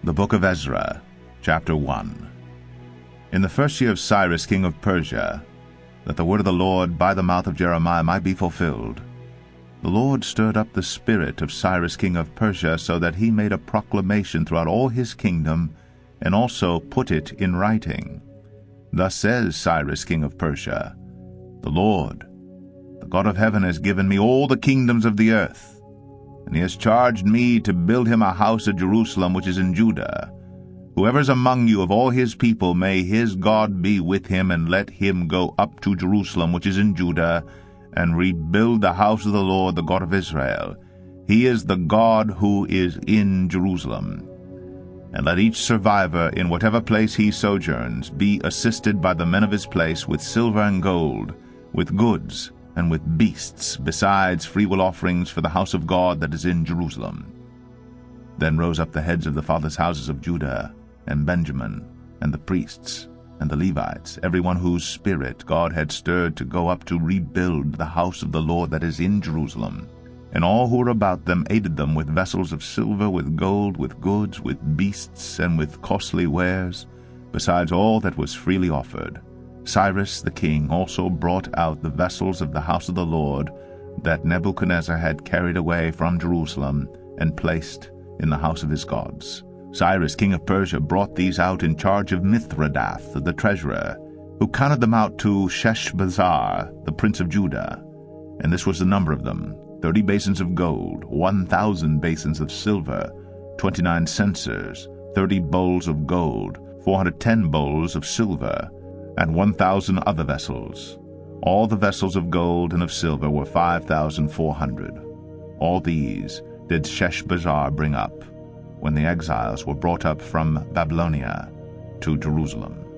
The Book of Ezra, chapter 1. In the first year of Cyrus king of Persia, that the word of the Lord by the mouth of Jeremiah might be fulfilled, the Lord stirred up the spirit of Cyrus king of Persia, so that he made a proclamation throughout all his kingdom, and also put it in writing. Thus says Cyrus king of Persia, The Lord, the God of heaven, has given me all the kingdoms of the earth, and he has charged me to build him a house at Jerusalem, which is in Judah. Whoever is among you of all his people, may his God be with him, and let him go up to Jerusalem, which is in Judah, and rebuild the house of the Lord, the God of Israel. He is the God who is in Jerusalem. And let each survivor, in whatever place he sojourns, be assisted by the men of his place with silver and gold, with goods, and with beasts, besides freewill offerings for the house of God that is in Jerusalem. Then rose up the heads of the fathers' houses of Judah and Benjamin, and the priests, and the Levites, every one whose spirit God had stirred to go up to rebuild the house of the Lord that is in Jerusalem. And all who were about them aided them with vessels of silver, with gold, with goods, with beasts, and with costly wares, besides all that was freely offered. Cyrus the king also brought out the vessels of the house of the Lord that Nebuchadnezzar had carried away from Jerusalem and placed in the house of his gods. Cyrus king of Persia brought these out in charge of Mithredath the treasurer, who counted them out to Sheshbazzar the prince of Judah. And this was the number of them: 30 basins of gold, 1,000 basins of silver, 29 censers, 30 bowls of gold, 410 bowls of silver, and 1,000 other vessels. All the vessels of gold and of silver were 5,400. All these did Sheshbazzar bring up, when the exiles were brought up from Babylonia to Jerusalem.